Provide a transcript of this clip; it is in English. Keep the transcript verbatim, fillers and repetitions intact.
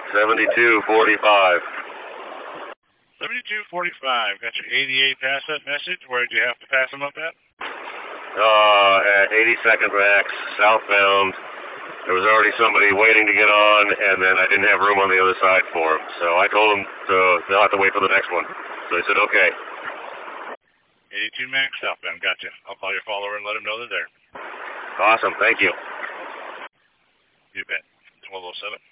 seventy-two forty-five. seventy-two forty-five. Got your eighty-eight pass that message. Where did you have to pass them up at? Uh, at eighty-second max, southbound. There was already somebody waiting to get on, and then I didn't have room on the other side for him. So I told them to, they'll have to wait for the next one. So he said, okay. eighty-two max, southbound. Gotcha. I'll call your follower and let him know they're there. Awesome. Thank you. You bet. twelve oh seven.